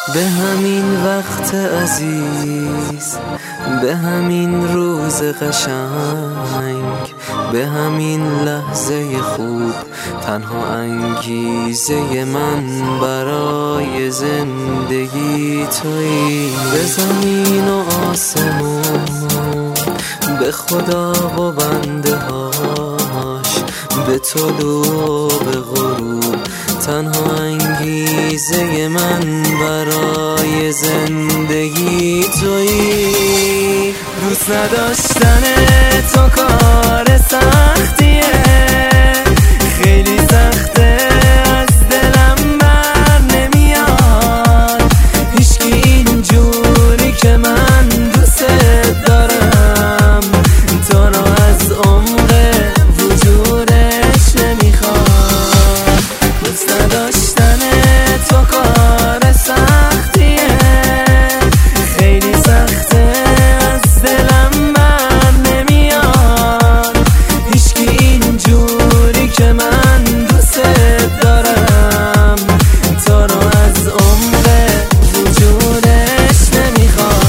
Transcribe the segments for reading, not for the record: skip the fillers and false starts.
به همین وقت عزیز، به همین روز قشنگ، به همین لحظه خوب، تنها انگیزه من برای زندگی تویی. به زمین و آسمون، به خدا و بنده هاش، به طلوع و به غروب، تنها انگیزه من برای زندگی تویی. دوست نداشتن تو کار سختیه، خیلی سخته، از دلم بر نمیاد. هیچکی اینجوری که من دوست دارم، تو رو از عمق وجودش نمیخواد. دوست نداشتن تو کار سختیه، خیلی سخته، از دلم بر نمیاد. هیچکی اینجوری که من دوست دارم، تو رو از عمق وجودش نمیخواد.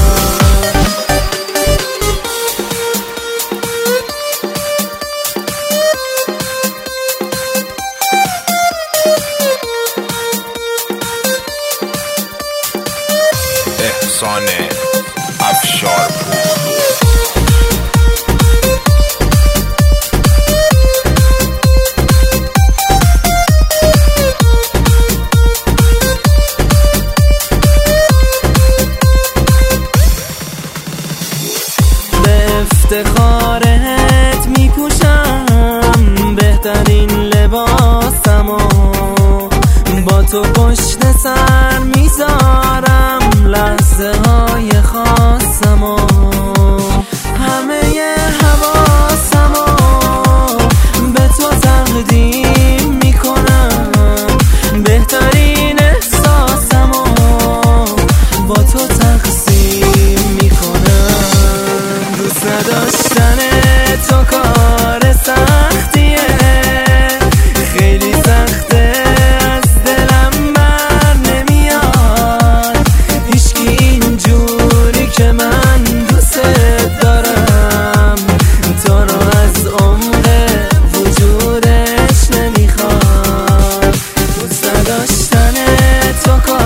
احسان افشارپور. به افتخارت میپوشم بهترین لباسمو، با تو پشت سر میذارم لحظه های خاصمو. همه حواسمو به تو تقدیم میکنم، بهترین احساسمو با تو تقسیم میکنم. دوست نداشتن تو کار سختیه، خیلی سخته، از دلم بر نمیاد. هیچکی اینجوری که من دوست دارم، تو رو از عمق وجودش نمیخواد. دوست نداشتن تو